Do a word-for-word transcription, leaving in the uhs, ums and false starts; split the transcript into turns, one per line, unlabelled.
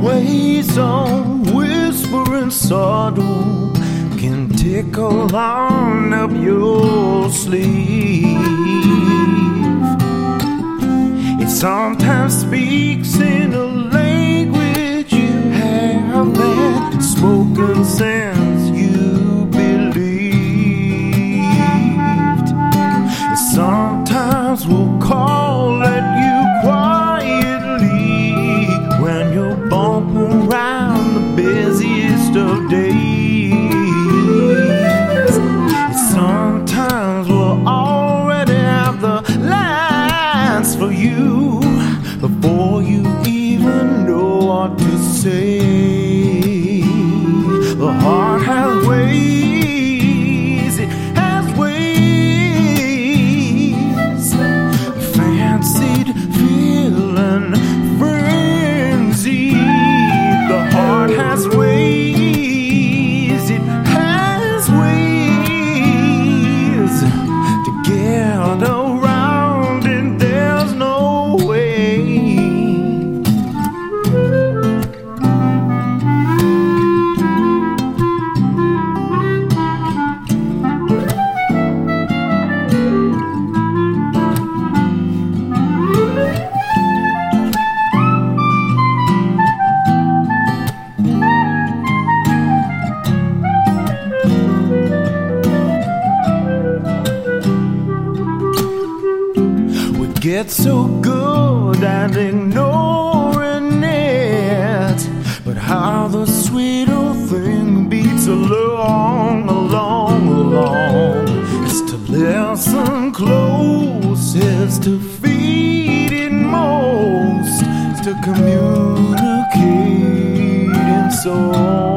ways on whispering sorrow can tickle on up your sleeve. It sometimes speaks in a language you haven't spoken since you believed. It sometimes will call at you quietly when you're bumping around the busiest of days. It sometimes will already have the lines for you before you even know what to say. The heart has ways, it has ways, fancied, feeling, frenzied. The heart has ways, it has ways to get around, and there's no way. Get so good at ignoring it, but how the sweet old thing beats along, along, along. It's to listen close, it's to feed it most, it's to communicate in song.